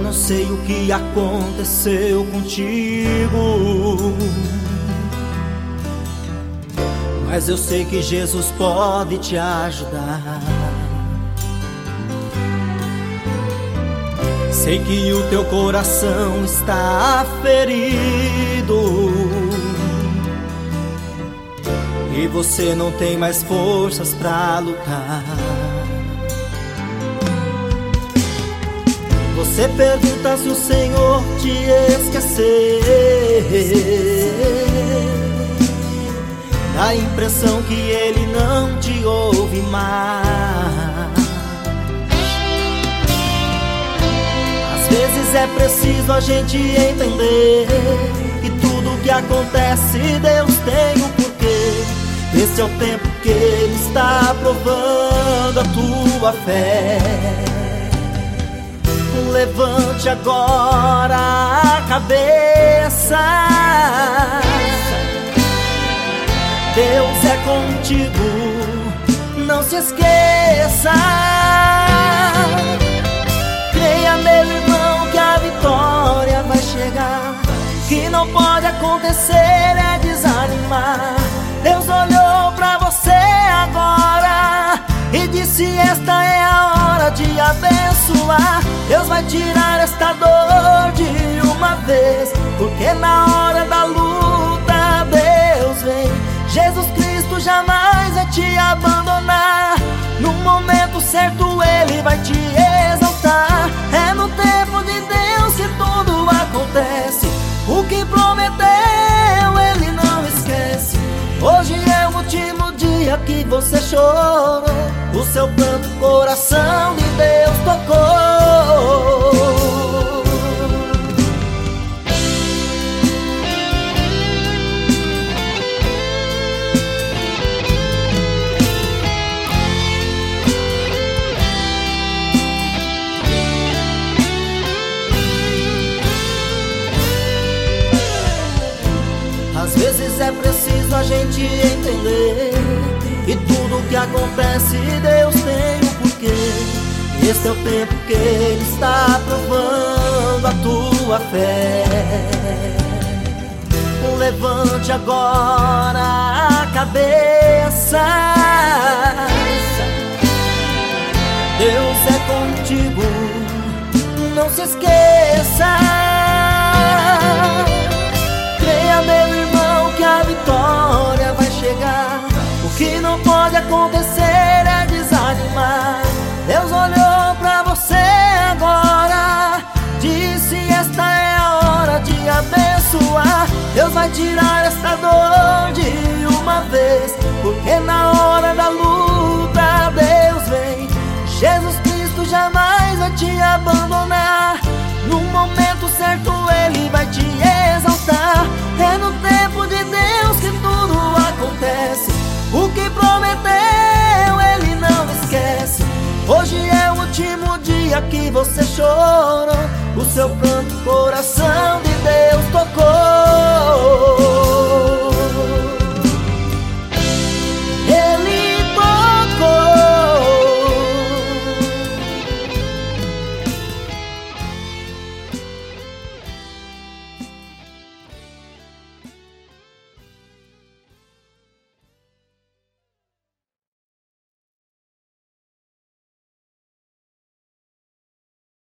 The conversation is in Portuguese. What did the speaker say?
não sei o que aconteceu contigo, mas eu sei que Jesus pode te ajudar. Sei que o teu coração está ferido e você não tem mais forças pra lutar. Você pergunta se o Senhor te esqueceu, dá a impressão que Ele não te ouve mais. Às vezes é preciso a gente entender que tudo que acontece Deus tem um porquê. Esse é o tempo que Ele está provando a tua fé. Levante agora a cabeça, Deus é contigo, não se esqueça. Creia, meu irmão, que a vitória vai chegar. Que não pode acontecer é desanimar. Deus olhou pra você agora e disse: esta é a hora de abençoar. Deus vai tirar esta dor de uma vez, porque na hora da luta Deus vem. Jesus Cristo jamais vai te abandonar. No momento certo Ele vai te exaltar. É no tempo de Deus que tudo acontece. O que prometeu Ele não esquece. Hoje é o último dia que você chorou. O seu pranto, o coração de Deus tocou. Às vezes é preciso a gente entender que tudo que acontece Deus tem um porquê. Esse é o tempo que Ele está provando a tua fé. Levante agora a cabeça, Deus é contigo, não se esqueça. Creia, meu irmão, que a vitória vai chegar. O que não pode acontecer é desanimar. Deus olhou pra você agora, disse: esta é a hora de abençoar. Deus vai tirar esta dor de uma vez, porque na hora da luta Deus vem. Jesus Cristo jamais vai te abandonar. No momento certo Ele vai te exaltar. É no tempo de Deus que tudo acontece. O que prometeu Ele não esquece. Hoje é o último dia que você chorou. O seu pranto, coração de Deus tocou.